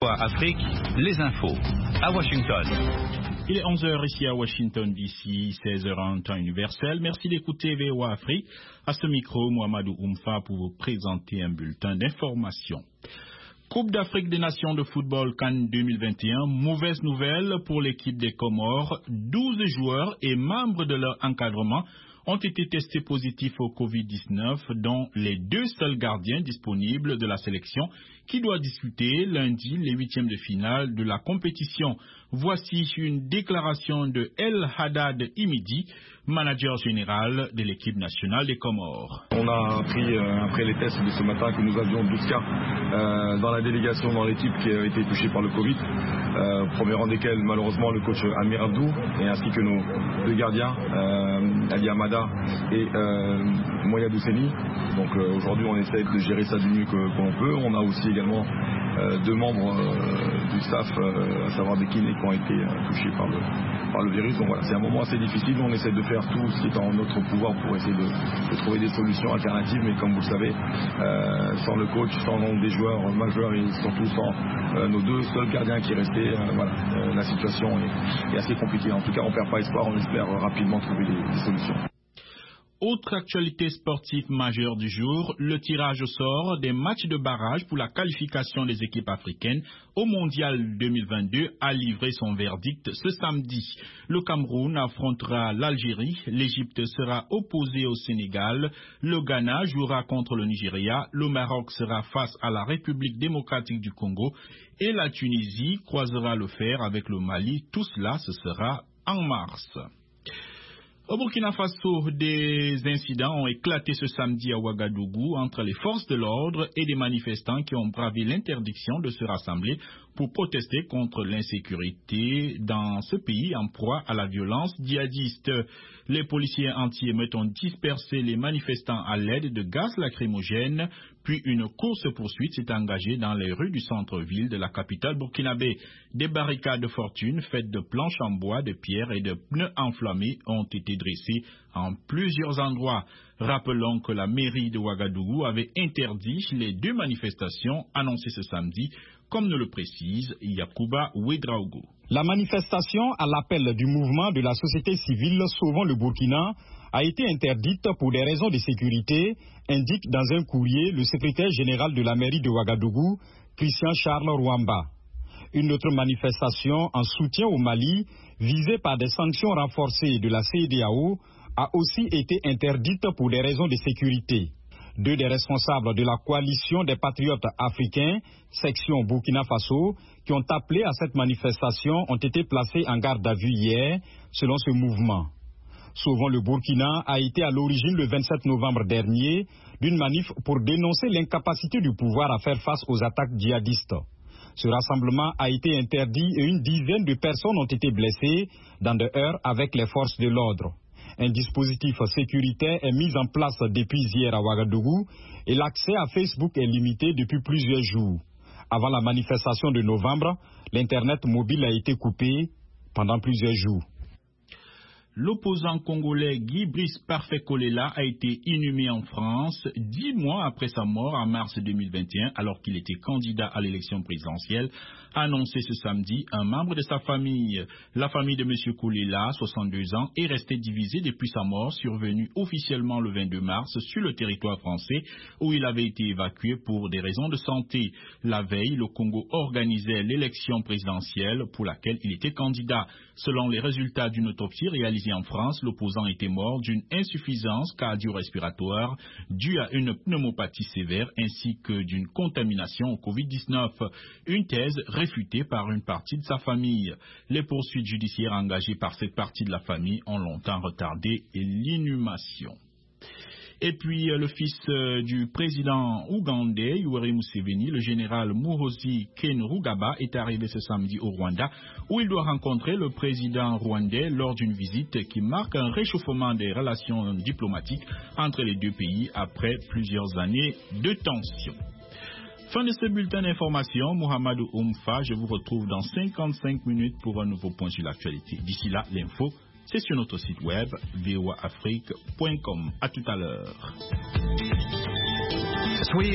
VOA Afrique, les infos. À Washington. Il est 11h ici à Washington DC, 16h en temps universel. Merci d'écouter VOA Afrique. À ce micro, Mohamedou Oumfa pour vous présenter un bulletin d'information. Coupe d'Afrique des Nations de football Cannes 2021, mauvaise nouvelle pour l'équipe des Comores. 12 joueurs et membres de leur encadrement ont été testés positifs au Covid-19, dont les 2 seuls gardiens disponibles de la sélection qui doit disputer lundi les 8e de finale de la compétition. Voici une déclaration de El Haddad Imidi, manager général de l'équipe nationale des Comores. On a appris après les tests de ce matin que nous avions 12 cas dans la délégation, dans l'équipe qui a été touchée par le Covid. Premier rang desquels malheureusement le coach Amir Abdou et ainsi que nos 2 gardiens, Ali Amada et Moya Dousseni. Donc aujourd'hui on essaie de gérer ça du mieux qu'on peut. On a aussi également 2 membres du staff, à savoir des kinés qui ont été touchés par le virus. Donc voilà, c'est un moment assez difficile. On essaie de faire tout ce qui est en notre pouvoir pour essayer de trouver des solutions alternatives. Mais comme vous le savez, sans le coach, sans des joueurs majeurs et surtout sans nos 2 seuls gardiens qui restaient, la situation est assez compliquée. En tout cas, on ne perd pas espoir. On espère rapidement trouver des solutions. Autre actualité sportive majeure du jour, le tirage au sort des matchs de barrage pour la qualification des équipes africaines au Mondial 2022 a livré son verdict ce samedi. Le Cameroun affrontera l'Algérie, l'Égypte sera opposée au Sénégal, le Ghana jouera contre le Nigeria, le Maroc sera face à la République démocratique du Congo et la Tunisie croisera le fer avec le Mali. Tout cela, ce sera en mars. Au Burkina Faso, des incidents ont éclaté ce samedi à Ouagadougou entre les forces de l'ordre et des manifestants qui ont bravé l'interdiction de se rassembler pour protester contre l'insécurité dans ce pays en proie à la violence djihadiste. Les policiers anti-émeutes ont dispersé les manifestants à l'aide de gaz lacrymogènes, puis une course-poursuite s'est engagée dans les rues du centre-ville de la capitale burkinabé. Des barricades de fortune faites de planches en bois, de pierre et de pneus enflammés ont été dressées en plusieurs endroits. Rappelons que la mairie de Ouagadougou avait interdit les 2 manifestations annoncées ce samedi, comme nous le précise Yacouba Ouedraogo. La manifestation à l'appel du mouvement de la société civile Sauvons le Burkina a été interdite pour des raisons de sécurité, indique dans un courrier le secrétaire général de la mairie de Ouagadougou, Christian Charles Rouamba. Une autre manifestation en soutien au Mali, visée par des sanctions renforcées de la CEDEAO, a aussi été interdite pour des raisons de sécurité. 2 des responsables de la coalition des patriotes africains, section Burkina Faso, qui ont appelé à cette manifestation ont été placés en garde à vue hier, selon ce mouvement. Sauvons le Burkina a été à l'origine le 27 novembre dernier d'une manif pour dénoncer l'incapacité du pouvoir à faire face aux attaques djihadistes. Ce rassemblement a été interdit et une dizaine de personnes ont été blessées dans des heurts avec les forces de l'ordre. Un dispositif sécuritaire est mis en place depuis hier à Ouagadougou et l'accès à Facebook est limité depuis plusieurs jours. Avant la manifestation de novembre, l'Internet mobile a été coupé pendant plusieurs jours. L'opposant congolais Guy Brice Parfait Kolela a été inhumé en France 10 mois après sa mort en mars 2021 alors qu'il était candidat à l'élection présidentielle, a annoncé ce samedi un membre de sa famille. La famille de M. Kolela, 62 ans, est restée divisée depuis sa mort survenue officiellement le 22 mars sur le territoire français où il avait été évacué pour des raisons de santé. La veille, le Congo organisait l'élection présidentielle pour laquelle il était candidat. Selon les résultats d'une autopsie réalisée en France, l'opposant était mort d'une insuffisance cardio-respiratoire due à une pneumopathie sévère ainsi que d'une contamination au Covid-19. Une thèse réfutée par une partie de sa famille. Les poursuites judiciaires engagées par cette partie de la famille ont longtemps retardé l'inhumation. Et puis le fils du président ougandais, Yoweri Museveni, le général Muhoozi Kainerugaba, est arrivé ce samedi au Rwanda, où il doit rencontrer le président rwandais lors d'une visite qui marque un réchauffement des relations diplomatiques entre les 2 pays après plusieurs années de tension. Fin de ce bulletin d'information, Mohamedou Oumfa, je vous retrouve dans 55 minutes pour un nouveau point sur l'actualité. D'ici là, l'info, c'est sur notre site web voaafrique.com. À tout à l'heure.